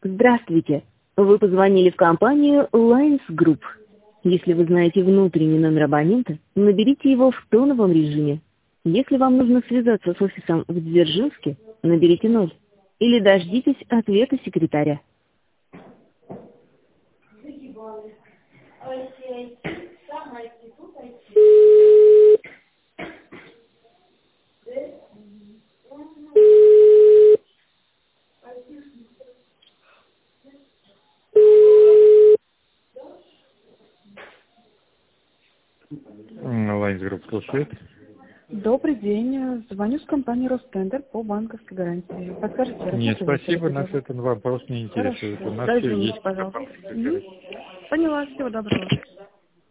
Здравствуйте. Вы позвонили в компанию Lines Group. Если вы знаете внутренний номер абонента, наберите его в тоновом режиме. Если вам нужно связаться с офисом в Дзержинске, наберите 0. Или дождитесь ответа секретаря. Lines Group слушает. Добрый день. Звоню с компании Ростендер по банковской гарантии. Подскажите, Нет, работает спасибо, ли нас это? этот вопрос не интересует. Хорошо. У нас все Дождитесь, есть. пожалуйста. Поняла. Всего доброго.